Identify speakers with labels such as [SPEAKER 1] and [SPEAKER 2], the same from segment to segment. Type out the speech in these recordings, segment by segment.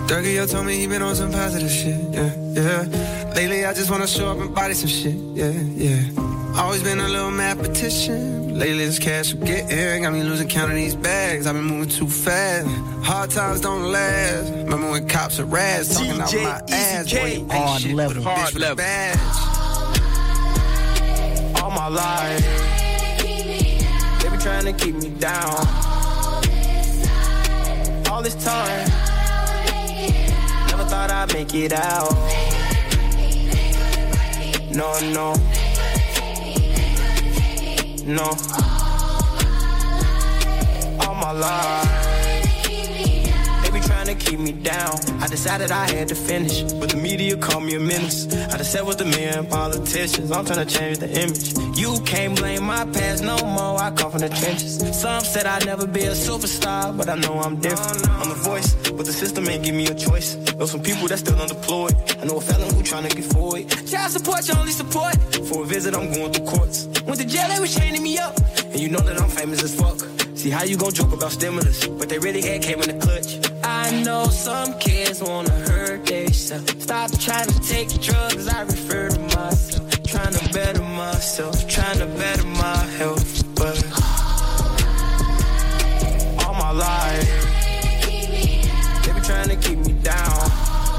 [SPEAKER 1] Dougie told me he been on some positive shit, yeah. Lately I just wanna show up and body some shit, yeah. Always been a little mad petition. Lately this cash I'm getting got me losing count of these bags. I've been moving too fast. Hard times don't last. Remember when cops are rats talking out my ass. Boy,
[SPEAKER 2] hard
[SPEAKER 1] shit
[SPEAKER 2] level.
[SPEAKER 1] Hard level.
[SPEAKER 3] All my life, they been trying to keep me down. All this time, never thought I'd make it out. No. All my life, they be trying to keep me down. I decided I had to finish, but the media called me a menace. I just sat with the men, politicians. I'm trying to change the image. You can't blame my past no more. I come from the trenches. Some said I'd never be a superstar, but I know I'm different. I'm the voice, but the system ain't give me a choice. Know some people that's still unemployed. I know a felon who trying to get forward. Child support, your only support. For a visit, I'm going through courts. Went to jail, they was chaining me up. And you know that I'm famous as fuck. See how you gon' joke about stimulus, but they really had came in the clutch. I know some kids wanna hurt themselves. Stop trying to take drugs, I refer to myself. Trying to better myself, trying to better my health. But all my life, they been trying to keep me down.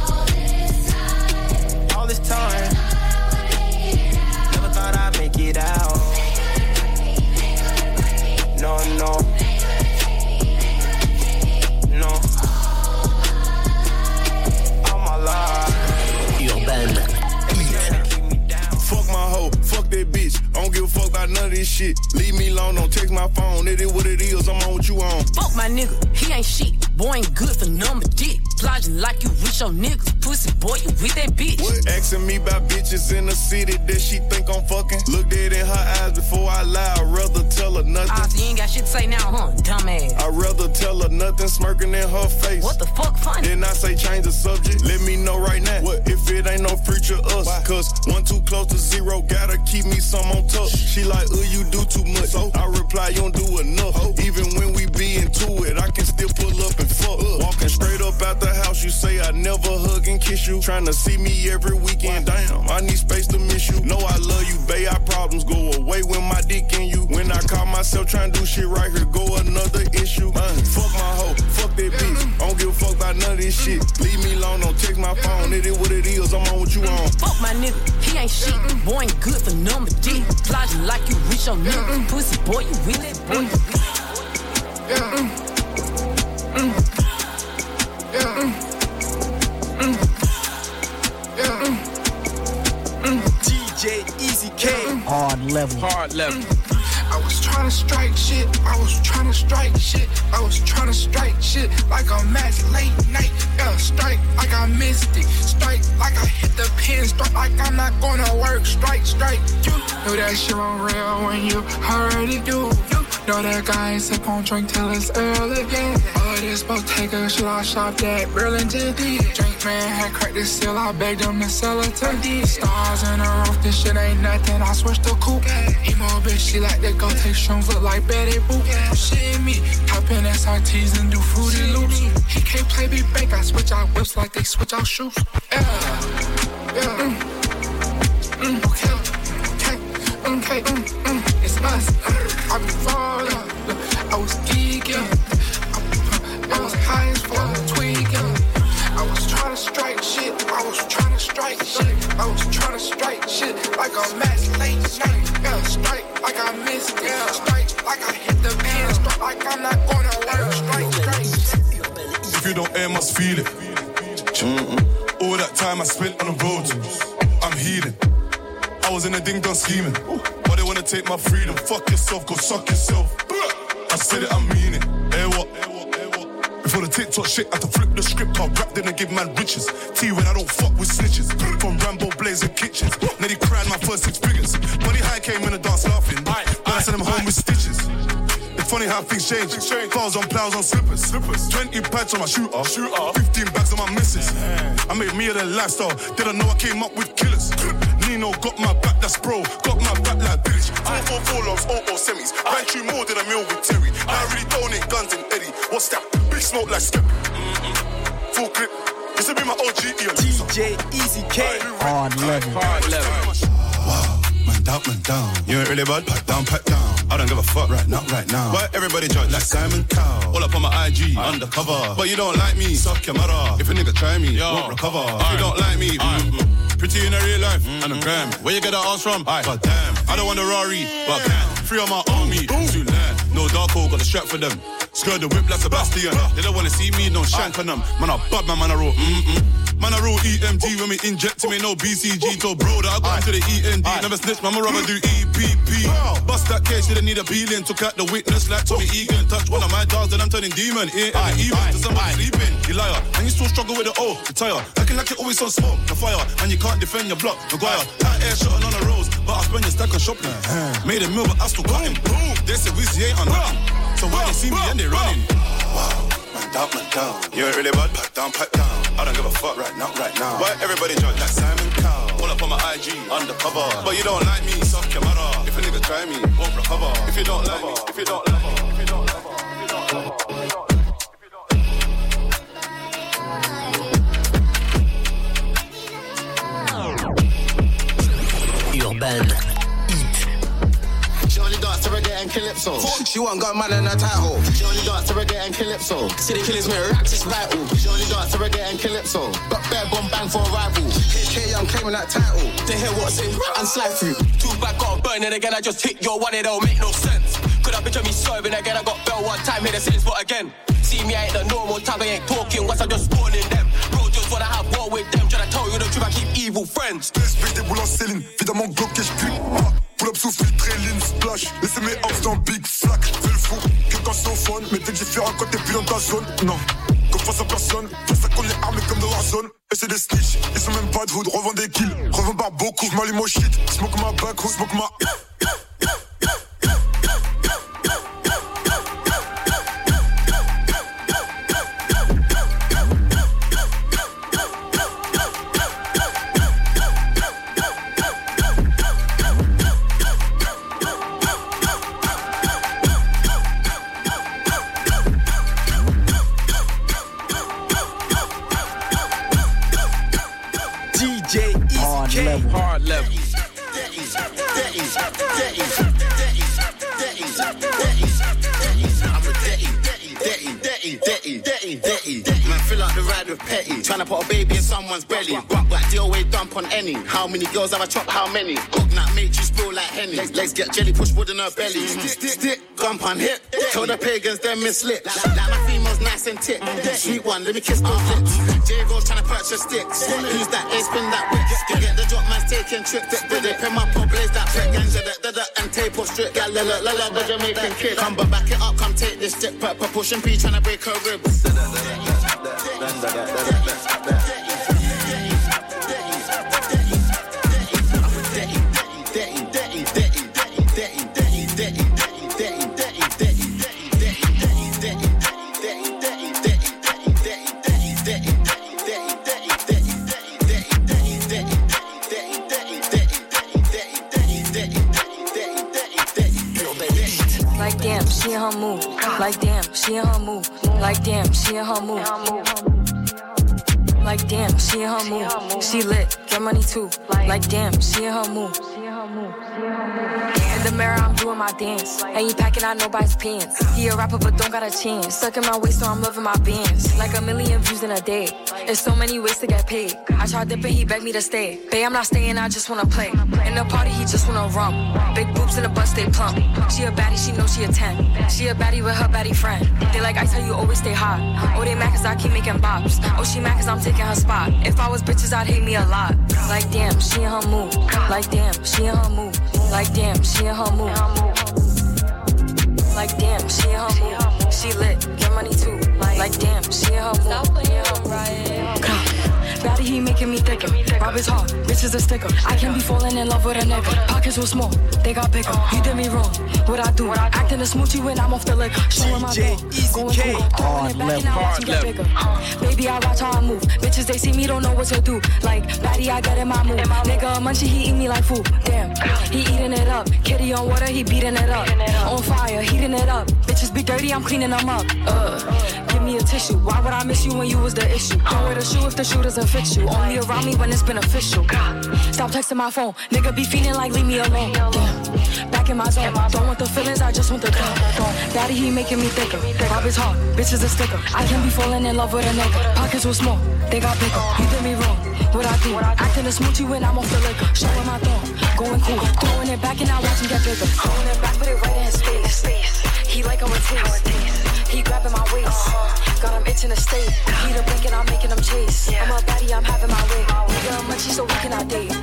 [SPEAKER 3] All this time, never thought I'd make it out. No. All my life.
[SPEAKER 4] Urban.
[SPEAKER 5] Fuck my hoe, fuck that bitch. I don't give a fuck about none of this shit. Leave me alone, don't text my phone. It is what it is, I'm on what you on.
[SPEAKER 6] Fuck my nigga, he ain't shit. Boy ain't good for number dick. Plotting like you with your niggas. Pussy boy, you with that bitch.
[SPEAKER 5] What? Asking me about bitches in the city that she think I'm fucking. Look dead in her eyes before I lie. I'd rather tell her nothing.
[SPEAKER 6] Ah, so you ain't got shit to say now, huh? Dumbass.
[SPEAKER 5] I'd rather tell her nothing, smirking in her face.
[SPEAKER 6] What the fuck funny?
[SPEAKER 5] Then I say change the subject. Let me know right now. What if it ain't no future us? Why? Cause 1 too close to 0, gotta keep me some on top. She like, you do too much. So I reply, you don't do enough. Even when we be into it, I can still pull up and fuck. Walking straight up out the house, you say I never hug and kiss you. Tryna see me every weekend, damn, I need space to miss you. Know I love you, babe, our problems go away when my dick in you. When I call myself tryna do shit right, here go another issue. Fuck my hoe, fuck that bitch, I don't give a fuck about none of this shit. Leave me alone, don't text my phone, it is what it is, I'm on what you on.
[SPEAKER 6] Fuck my nigga, he ain't shit. Boy ain't good for number dick. Plotting like you with your niggas. Pussy boy, you with that boy.
[SPEAKER 3] DJ Easy K.
[SPEAKER 2] Hard level.
[SPEAKER 7] I was trying to strike shit. I was trying to strike shit like a match late night. Yeah, strike like I missed it. Strike like I hit the pin. Strike like I'm not gonna work. Strike. You know that shit on real when you already do. You know that guy ain't sip on drink till it's early again. All of this Bottega shit I shopped at Burlington. Drink man had cracked the seal. I begged him to sell it to me. Stars in the roof. This shit ain't nothing. I switched the coupe. Emo bitch, she like to go take shrooms, look like Betty Boop. Shit me, hop in SRTs and do fruity loops. He can't play me back, I switch out whips like they switch out shoes. Okay, it's us. I be falling, I was geeking, I was high as fuck, tweaking. I was trying to strike shit, I was trying to strike shit like a match late night. Yeah, strike like I missed it, strike like I hit the pin, strike like I'm not gonna work, strike.
[SPEAKER 8] If you don't air, must feel it. All that time I spent on the road, I'm healing. I was in a ding-dong scheming, but they wanna take my freedom. Fuck yourself, go suck yourself. I said it, I mean it. Hey, what? Before the TikTok shit, I had to flip the script. I rapped in and give man riches. T when I don't fuck with snitches. From Rambo blazing kitchens. Nearly cried my first 6 figures. Money high came in the dance laughing. But I sent them home with stitches. It's funny how things change. Clouds on plows on slippers. 20 pads on my shooter. 15 bags on my missus. I made me a lifestyle. Didn't know I came up with killers. Nino got my back, that's bro. Got my back like Village. 4 longs, 0 semis. Ran through more than a meal with Terry. I really donate guns in Eddie. What's that? Big smoke like Skip. Full clip. This will be my OG.
[SPEAKER 3] DJ Easy K.
[SPEAKER 2] Hard level.
[SPEAKER 8] Wow, man down. You ain't really bad, pack down. I don't give a fuck right now. Why everybody judge like Simon Cowell? All up on my IG, undercover. But you don't like me, suck your mother. If a nigga try me, won't recover. If you don't like me, pretty in a real life, and a gram. Where you get that ass from? But damn, I don't want a Rari, but can. Free on my army, too land. No dark hole, got the strap for them. Skirt the whip like Sebastian. They don't wanna see me, don't shank on them. Man, I bad man, I roll. Man, I roll EMD when we inject me, no BCG. Told bro that I got into the END. Never snitch, man, my rubber do EPP. Bust that case, you didn't need a peeling. Took out the witness like Tommy Egan. Touch one of my dogs, then I'm turning demon. Ain't even to somebody sleeping. You liar, and you still struggle with the O, retire. Acting like you're always on smoke, the fire. And you can't defend your block, Maguire. Hot air shotting on the roads, but I spend your stack on shopping. Made a meal, but I still got him. They say Wizzy ain't on nothing. So when they see me and they running. Wow, man down. You ain't really bad, pack down. I don't give a fuck right now. Why everybody judge like Simon Cowell? All up on my IG, undercover. But you don't like me, suck your mother. If a nigga try me, won't recover. If you don't like me, if you don't love her.
[SPEAKER 3] Urban.
[SPEAKER 4] She only dance to reggae and calypso. She won't got man in her title. She only dance to reggae and calypso. See the killers make raps, it's vital. She only dance to reggae and calypso. Got bare bomb bang for a rival. HK, I'm claiming that title.
[SPEAKER 3] They hear what's in and slide through. Two back got burning again, I just hit your one, it don't make no sense. Could I picture me serving again? I got bell one time, hit the same spot again. See me, I ain't the normal type, I ain't talking once I'm just spawning them. Bro, just wanna have war with them. Tryna tell you the truth, I keep evil friends.
[SPEAKER 8] Esprit des boules en céline, évidemment bloqué, j'clique. Pull up sous filtré, lean splash. Laissez mes hops dans big flack. Fais le fou, que quand c'est au fun. Mais dès que j'ai fait un côté, plus dans ta zone. Non, comme face à personne. Pour ça qu'on est armé comme de Warzone. Et c'est des snitch, ils sont même pas de hood. Revends des kills, revends par beaucoup. J'm'allume au shit, smoke ma back, smoke ma.
[SPEAKER 3] Hard level.
[SPEAKER 4] Man, fill out the ride with petty. Tryna put a baby in someone's belly. Rock back, deal way dump on any. How many girls have I chopped? How many? Coconut make you spill like Henny. Legs get jelly, push wood in her belly. Stick, gump on hip. Tell the pagans them mislip. Like my female's nice and tip. Sweet one, let me kiss those lips. J-Go's tryna purchase sticks. Who's that? They spin that whip. Get the drop, man's taking trips. With it, pin my pop, blaze that flick. Ganja, and tape or strip. Gal, la, the Jamaican kid. Come back it up, come take this stick. Pushing P, tryna break her ribs.
[SPEAKER 9] Like damn, she in her mood. Like damn, she in her mood. Like damn, she in her mood. Like damn, she in her mood. She lit, get money too. Like damn, she in her mood. In the mirror, I'm doing my dance. Ain't you packing out nobody's pants. He a rapper, but don't got a chance. Stuck in my waist, so I'm loving my bands. Like 1 million views in a day. There's so many ways to get paid. I tried dipping, he begged me to stay. Babe, I'm not staying, I just wanna play. In the party, he just wanna rum. Big boobs in the butt, stay plump. She a baddie, she knows she a 10. She a baddie with her baddie friend. They like ice, how you always stay hot. Oh, they mad cause I keep making bops. Oh, she mad cause I'm taking her spot. If I was bitches, I'd hate me a lot. Like damn, she in her mood. Like damn, she in her mood. Like damn, she in her mood. Like damn, she in her mood. She lit, get money too. Like damn, she in her mood. Baddie, he making me thicken. Rob is hard, bitch is a sticker. I can be falling in love with a nigga. Pockets were small, they got bigger. You did me wrong, what I do? Acting a smoochie when I'm off the liquor. Showing my ball, going cool. Throwing it back and I watch him get bigger. Baby, I watch how I move. Bitches, they see me, don't know what to do. Like, baddie, I get in my mood. Nigga, a munchie, he eat me like food. Damn, he eating it up. Kitty on water, he beating it up. On fire, heating it up. Bitches be dirty, I'm cleaning them up. Give me a tissue. Why would I miss you when you was the issue? Don't wear the shoe if the shoe doesn't fit you. Only around me when it's beneficial. Stop texting my phone. Nigga be feeling like leave me alone. Damn. Back in my zone. Don't want the feelings, I just want the gun. Daddy, he making me thicker. Rob is hard, bitch is a sticker. I can be falling in love with a nigga. Pockets were small, they got bigger. You did me wrong, what I do? Acting a smoochie when I'm off the liquor. Showing my thumb, going cool. Throwing it back and I watch him get bigger. Throwing it back, put it right in his face. He like how it tastes. He grabbing my waist. Got him itching to stay. He the blink and I'm making him chase. I'm a baddie, I'm having my way. Nigga, I'm munchy so we cannot date.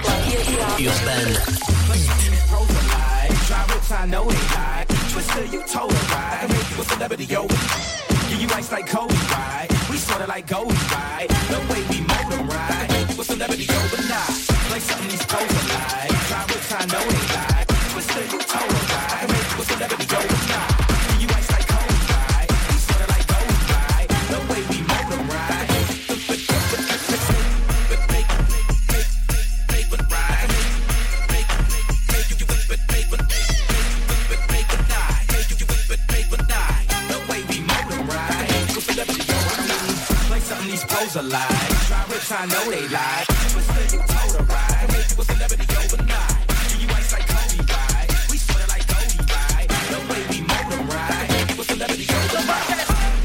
[SPEAKER 3] Try whips, I know they lie. Twister, you told her right. I can make you a celebrity overnight. Give you ice like Kobe, right? We sorta like Goldie, right? No way we mold them, right? I can make you a celebrity overnight. Like something these pros are like. Try whips, I know they lie. Twister, you told her right. I can make you a celebrity overnight. Give you ice like Kobe, right? We sorta like Goldie, right? No way we mold them, right? Alive. Try rips, I know they lie. But you told her right. Make you a celebrity overnight. Give you ice like Kobe, right? We sorta like Goldie, right? No way we mold them, right? Make you a celebrity overnight.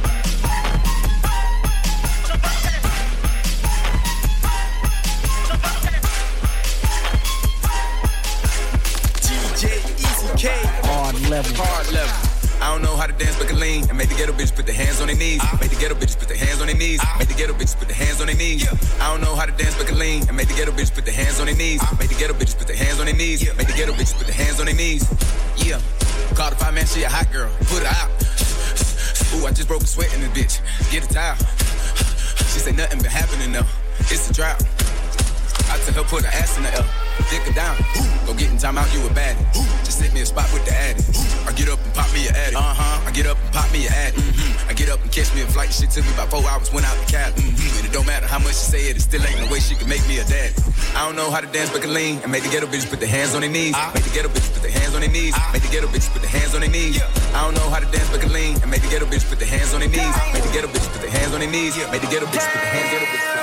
[SPEAKER 1] DJ Easy K.
[SPEAKER 2] Hard level.
[SPEAKER 1] Hard level. I don't know how to dance, but can lean. And make the ghetto bitches put their hands on their knees. Make the ghetto bitches put their hands on their knees. Make the ghetto bitches put their hands on their knees. I don't know how to dance, but can lean. And make the ghetto bitches put their hands on their knees. Make the ghetto bitches put their hands on their knees. Make the ghetto bitches put their hands on their knees. Yeah. Call the 5 man, she a hot girl. Put her out. Ooh, I just broke a sweat in this bitch. Get a towel. She say nothing been happening though. It's a drought. I tell her put her ass in the L. Dick her down. Go get in time out, you a baddie. Just hit me a spot with the addy. I get up and pop me a addy. I get up and pop me a addy. I get up and catch me a flight. Shit took me about 4 hours, went out the cab. And it don't matter how much she say it, it still ain't no way she can make me a daddy. I don't know how to dance but can lean. And make the ghetto bitches put their hands on their knees. Make the ghetto bitches put their hands on their knees. Make the ghetto bitches put their hands on their knees. I don't know how to dance but can lean. And make the ghetto bitches put their hands on their knees. Make the ghetto bitches put their hands on their knees. Make the ghetto bitches put their hands on their knees.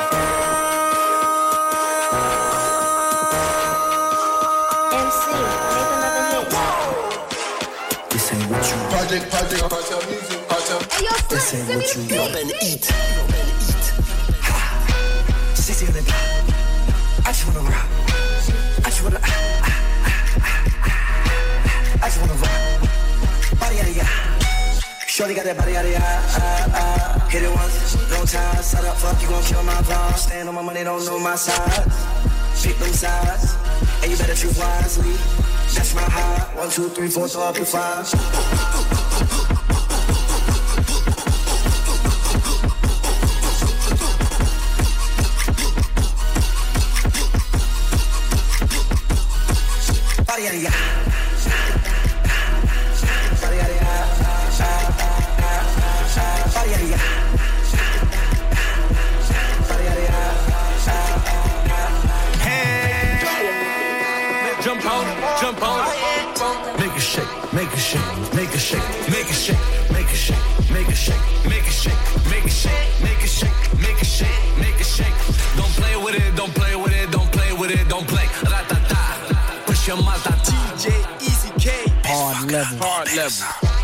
[SPEAKER 5] Project music,
[SPEAKER 2] This ain't what you love and eat. Sissy on the block. I just wanna rock. I just wanna. I just wanna rock. Body yada yada. Shorty got that body yada yada. Hit it once, no time. Set up, fuck you gon' kill my vibe. Stand on my money, don't know my size. Pick them sides, and you better choose wisely. That's my high. 1, 2, 3, 4, so up to 5. Body yada yada. Body yada yada. Body yada yada. Body yada yada.
[SPEAKER 3] Hey, jump on it, jump on it. Make it shake, make it shake, make it shake, make it shake, make it shake, make it shake, make it shake, make it shake, make it shake, make it shake, make it shake. Don't play with it, don't play with it, don't play with it, don't play. Ratata, push your mouth out.
[SPEAKER 1] DJ Easy K.
[SPEAKER 2] Hard level.
[SPEAKER 1] Hard level.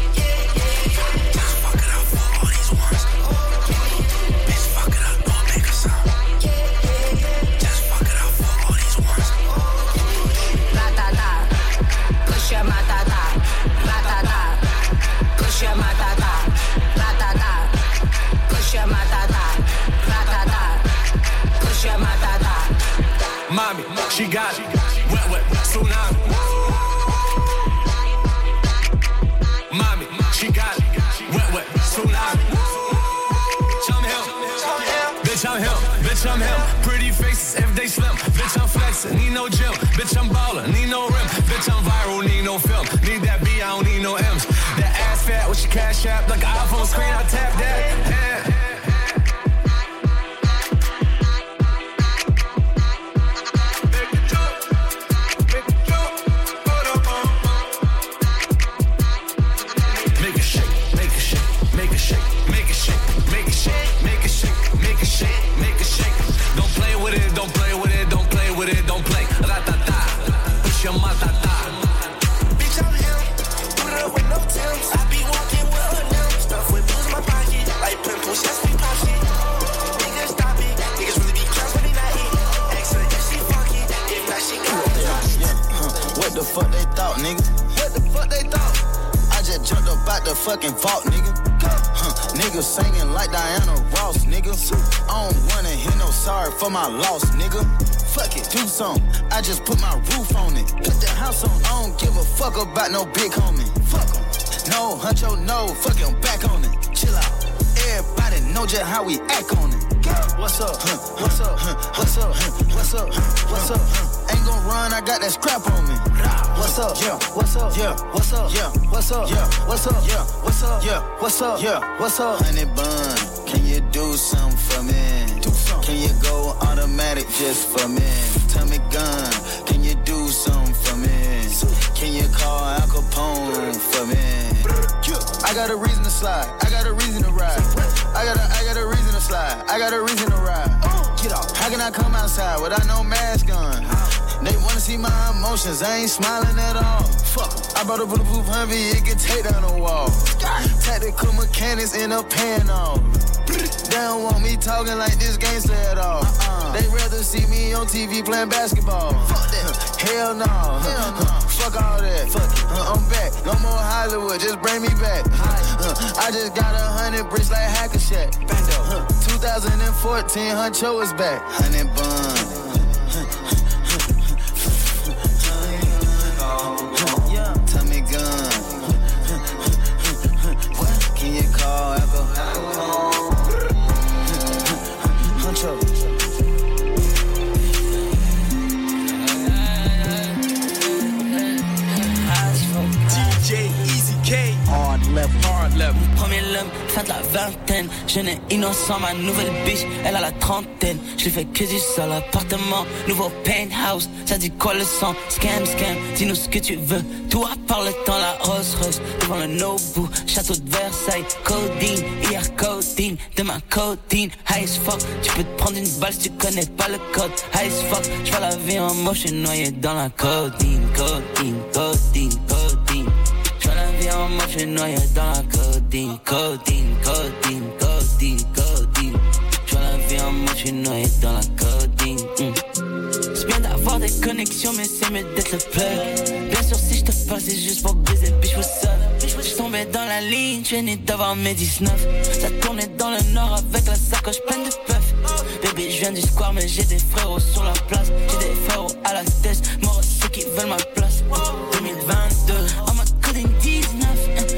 [SPEAKER 3] Mommy, she got it. Wet, wet, tsunami. Mommy, she got it. Wet, wet, tsunami. Chum Hill. Bitch, I'm
[SPEAKER 10] I'm him, bitch, I'm him. Pretty faces, everyday slim. Bitch, I'm flexing, need no gym. Bitch, I'm ballin', need no rim. Bitch, I'm viral, need no film. Need that B, I don't need no M's. That ass fat with your cash app, like an iPhone screen, I tap that. Yeah.
[SPEAKER 11] the fuck they thought, nigga? What the fuck they thought? I just jumped up out the fucking vault, nigga. Nigga singing like Diana Ross, nigga. I don't wanna hear no sorry for my loss, nigga. Fuck it, do something. I just put my roof on it. Put the house on. I don't give a fuck about no big homie. Fuck em. No, huncho, no. Fuck him, back on it. Chill out. Everybody know just how we act on it. What's up? What's up? What's up? What's up? What's up? Ain't gon' run, I got that scrap on me. What's up? Yeah. What's up? Yeah. What's up? Yeah. What's up? Yeah. What's up? Yeah. What's up? Yeah. What's up? Yeah. What's up? Honey bun, can you do something for me? Do something. Can you go automatic just for me? Tommy gun, can you do something for me? Can you call Al Capone for me? I got a reason to slide. I got a reason to ride. I got a reason to slide. I got a reason to ride. Get off. How can I come outside without no mask on? They wanna see my emotions. I ain't smiling at all. Fuck. I brought a bulletproof Humvee. It can take down the wall. Tactical mechanics in a pan off. They don't want me talking like this gangster at all. They rather see me on TV playing basketball. Fuck that. Hell no. Hell no. Fuck all that. Fuck it. I'm back. No more Hollywood. Just bring me back. I just got 100 bricks like Hackersack. 2014, Huncho is back. 100 bun. Tommy gun. Can you call alcohol? Huncho.
[SPEAKER 3] DJ Easy K.
[SPEAKER 11] Hard level.
[SPEAKER 12] Premier l'homme, fin de la vingtaine. Jeune et innocent, ma nouvelle biche, elle a la trentaine. Je fais que du seul appartement, nouveau penthouse. Ça dit quoi le sang? Scam, dis-nous ce que tu veux. Tout à part le temps, la Rolls Royce devant le Nobu, château de Versailles. Codeine, hier codeine, demain codeine. High as fuck, tu peux te prendre une balle si tu connais pas le code. High as fuck, je vois la vie en moche et noyé dans la codeine. Je vois la vie en moche et noyé dans la codeine. Je vois la vie en moche et noyé dans la codeine. C'est bien d'avoir des connexions, mais c'est mieux d'être le plug. Bien sûr, si je te parle, c'est juste pour baiser, bitch, what's up? Je tombais dans la ligne, je venais d'avoir mes 19. Ça tournait dans le nord avec la sacoche pleine de puff. Bébé, je viens du square, mais j'ai des frérots sur la place. J'ai des frérots à la tête, moi ceux qui veulent ma place. 2022, en mode coding 19.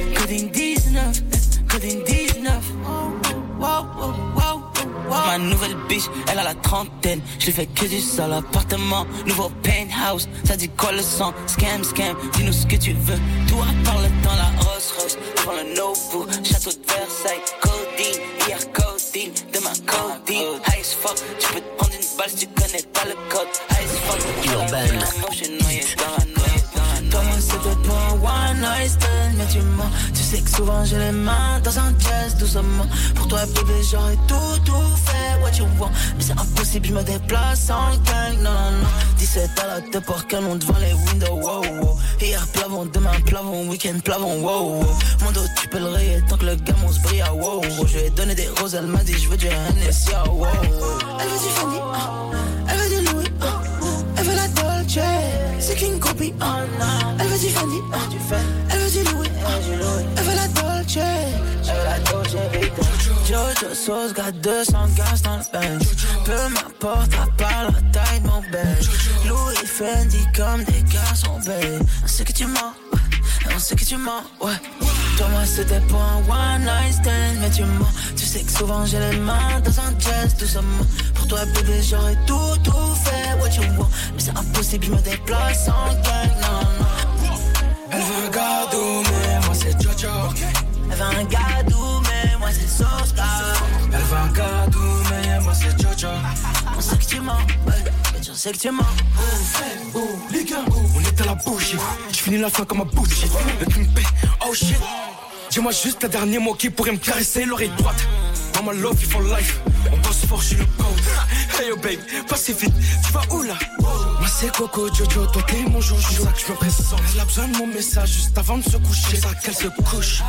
[SPEAKER 12] Ma nouvelle bitch, elle a la trentaine. Je fais que du sale appartement, nouveau penthouse. Ça dit quoi le sang? Scam, dis-nous ce que tu veux. Tout à part le temps, la Rolls Royce devant le Nobu, château de Versailles. Codeine, hier codeine, demain codeine. High as fuck, tu peux te prendre une balle si tu connais pas le code. High as fuck, tu vas la vie en moche et noyé dans la noyée. Toi moi c'était pas un one night stand, mais tu mens. Tu sais que souvent j'ai les mains dans un chest doucement. Pour toi bébé j'aurais tout fait what you want. Mais c'est impossible, je me déplace en gang, non 17 à la te pour canon devant les windows, wow. Hier plavon, demain plavon, week-end plavon, wow. Mon dos tu peux le rayer tant que le gamin se brille, wow. Je lui ai donné des roses, elle m'a dit je veux du Hennessy, wow. Elle veut du Fendi, elle veut du Louis, elle veut la Dolce, c'est qu'une copie, elle veut du Fendi, elle veut du Louis, elle veut la Dolce, Jojo Sauce, got 200 gaz dans le bench. Peu m'importe, à part la taille de mon bench. Louis Fendi comme des garçons, babe. On sait que tu mens, ouais. Toi moi c'était pour un one night stand, mais tu mens. Tu sais que souvent j'ai les mains dans un jazz doucement. Pour toi bébé j'aurais tout fait, what you want. Mais c'est impossible, je me déplace en gang, non.
[SPEAKER 3] Elle veut un gadou, mais moi c'est Jojo.
[SPEAKER 12] Elle veut un gadou, mais moi c'est Soska.
[SPEAKER 3] Elle veut un gadou, mais moi c'est Jojo.
[SPEAKER 12] On sait que tu mens, je sais que tu mens.
[SPEAKER 3] Les gars, on est à la bouche. Je finis la fin comme un bouche. Le pimpé, oh shit. Dis-moi juste le dernier mot qui pourrait me caresser l'oreille droite. Dans ma love, il for life. On passe fort, je suis le code. Hey yo babe, passez vite, tu vas où là? Moi c'est Coco Jojo, toi t'es mon jojo. C'est ça que je me présente. Elle a besoin de mon message juste avant de se coucher. C'est ça qu'elle se couche.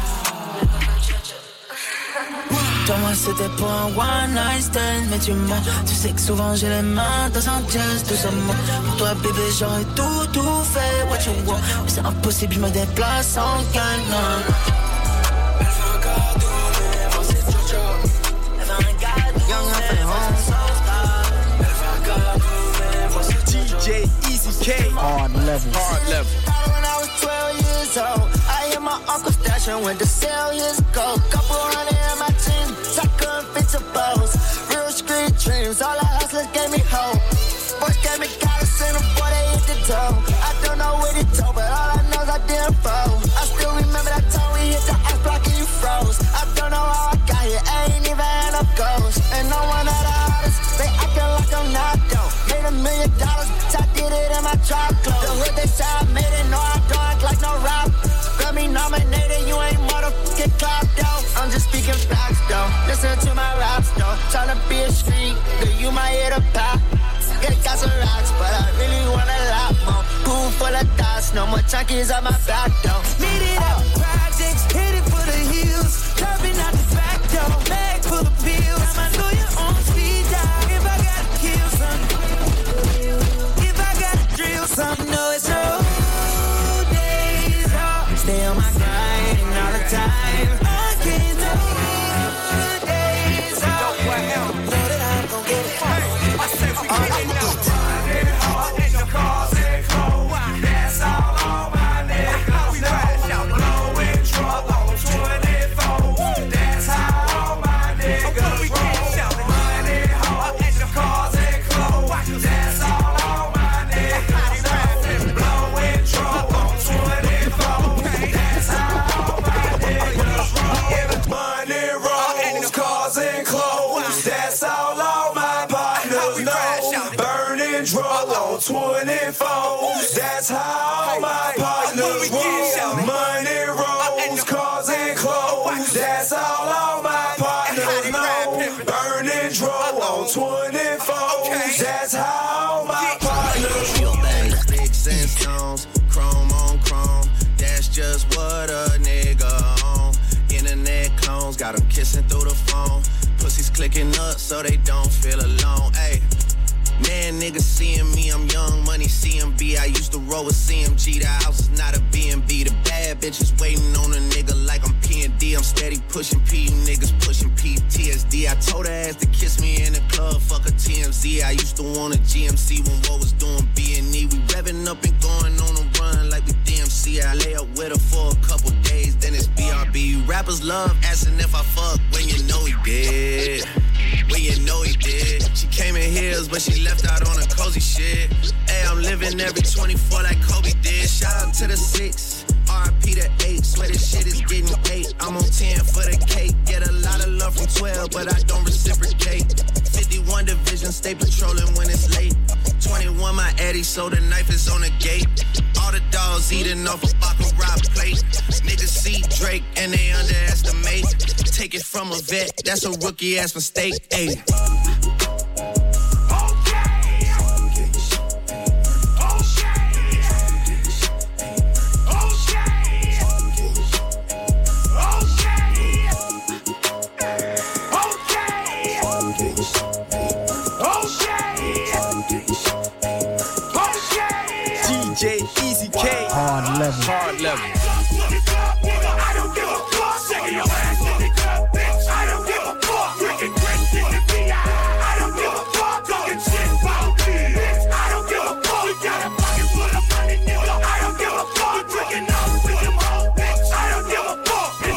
[SPEAKER 12] Toi moi c'était pour un one night stand, mais tu mens. Tu sais que souvent j'ai les mains dans un jazz doucement. Pour toi bébé j'aurais tout fait, what you want. Mais c'est impossible, je me déplace en gang, non.
[SPEAKER 3] Elle veut un gadou, mais moi c'est Jojo.
[SPEAKER 12] Elle veut un gadou, mais moi c'est Soska.
[SPEAKER 3] Elle veut un gadou, mais moi c'est DJ Easy K.
[SPEAKER 13] Hard level.
[SPEAKER 2] When I was 12 years old, I hear my uncle stash and went to sell his gold. Couple hundred in my jeans, so I couldn't fit the bows. Real street dreams, all the hustlers gave me hope. Boys gave me guidance in them before they hit the door. I don't know what he told, but all I know is I didn't fold. I still remember that time we hit the ice block and you froze. I don't know how I got here, I ain't even had no goals. And no one of the artists, they acting like I'm not dope. Made $1 million, I did it in my trap clothes. The hood they say I made it, no I don't act like no rap. Grammy nominated, you ain't motherfucking clapped out. I'm just speaking facts though, listen to my raps though. Tryna be a street, but you might hit a pack. Yeah, got some rocks, but I really want a lot more. Pool full of thoughts, no more junkies on my back though.
[SPEAKER 12] Meet it up, projects, hit it for the hills. Curving out the back door, bag full of pills. I know you're on speed dial. If I gotta kill something, if I gotta drill something, no it's no days off. Stay on my grind all the time. I can't know days off. Know that I'm gon' get it.
[SPEAKER 3] I said we getting up, riding hard in the cars and clothes. That's all on my niggas. We crash out, blowing trouble on 24. That's how all my niggas roll. Riding hard in the cars and clothes. That's all on my niggas. Blowing trouble on 24. That's how all my niggas roll. Money rolls, cars and clothes. That's all on my partners know. Burning drug on 24. That's how my partners roll. Money rolls, cars and clothes. That's all on my partners know. Burning drug on 24. That's how my partners roll.
[SPEAKER 11] Sticks and stones, chrome on chrome. That's just what a nigga on. Internet clones got them kissing through the phone. Pussies clicking up so they don't feel alone. Ayy. Man, niggas seeing me, I'm young money CMB. I used to roll with CMG. The house is not a B&B. The bad bitches waiting on a nigga like I'm P&D. I'm steady pushing P, you niggas pushing PTSD. I told her ass to kiss me in the club, fuck a TMZ. I used to want a GMC when what was doing B&E. We revving up and going on a run like we DMC. I lay up with her for a couple days, then it's BRB. Rappers love asking if I fuck when you know he did. When you know he did. She came in heels, but she left out on a cozy shit. Hey, I'm living every 24 like Kobe did. Shout out to the 6, RIP to 8. Swear this shit is getting 8. I'm on 10 for the cake. Get a lot of love from 12, but I don't reciprocate. 51 division, stay patrolling when it's late. 21 my Eddie, so the knife is on the gate. All the dogs eating off a baccarat plate. Niggas see Drake and they underestimate. Take it from a vet, that's a rookie ass mistake. Ayy.
[SPEAKER 3] DJ Easy K.
[SPEAKER 13] Hard level.
[SPEAKER 3] Hard level.
[SPEAKER 14] I don't give a fuck. Shaking your ass in the club, bitch. I don't give a fuck. Drinking Chris in the VI. I don't give a fuck. Talking shit about me, bitch. I don't give a fuck. We got a pocket full of money, nigga. I don't give a fuck. Drinking up with them hoes, bitch. I don't give a fuck.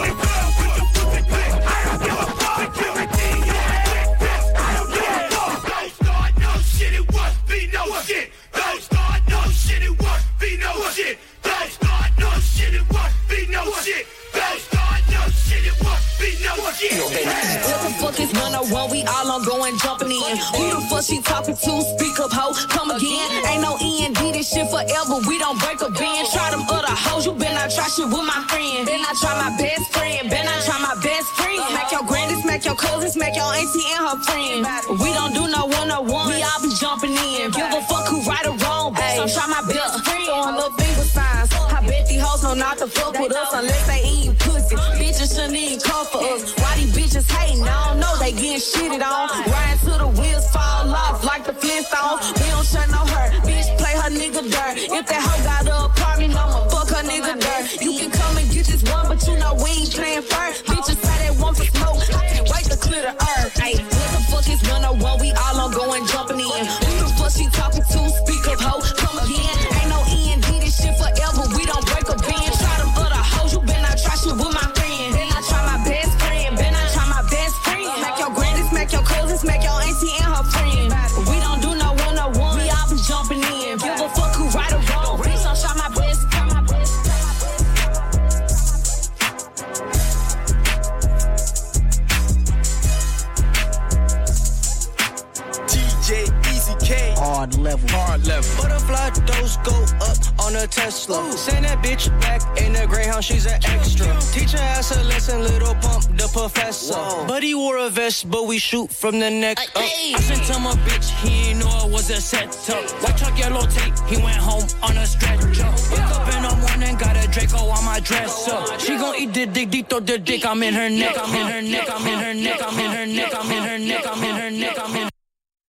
[SPEAKER 6] I'm going jumping in. Who the fuck she talking to? Speak up, ho, come again. Ain't no END, this shit forever. We don't break a bend. Try them other hoes, you better not try shit with my friend. Then I try my best friend, then I try my best friend. Smack your granny, smack your cousin, smack your auntie and her friend. We don't do no one-on-one, we all be jumping in. Give a fuck who right or wrong, bitch, I'm try my best friend. Throwing little finger signs, I bet these hoes know not to fuck with us unless they eat pussy. Bitches shouldn't even come for us. Why these bitches hating? I don't know, they getting shitted on. Riding till the wheels fall off like the Flintstones. We don't shut no hurt, bitch, play her nigga dirt. If that hoe got a apartment, I'ma fuck her nigga dirt. You can come and get this one, but you know we ain't playing first. Bitches say they want for smoke, I can't wait to clear the earth. Ay, what the fuck is 101? We all on going jumping in. Who the fuck she talking to? Speak up, ho, come again. Ain't no END, this shit forever. We don't break a bend. Try them other hoes, you better not try shit with my friend. Then I try my best friend, then I try my best friend. Smack your granny, smack your cousin, smack your auntie and her friend. We don't do no one-on-one, we all be jumping in. Give a fuck who right or wrong, bitch, I'm try my best.
[SPEAKER 13] Hard level.
[SPEAKER 15] Butterfly dose go up on a Tesla. Send that bitch back in the Greyhound, she's an extra. Teach her ass a lesson, little pump, the professor. But he wore a vest, but we shoot from the neck up. I sent him a bitch, he ain't know I was a setup. White truck, yellow tape, he went home on a stretcher. Wake up in the morning, got a Draco on my dresser. She gon' eat the dick, deep throw the dick, I'm in her neck, I'm in her neck, I'm in her neck, I'm in her neck, I'm in her neck, I'm in her neck, I'm in her neck.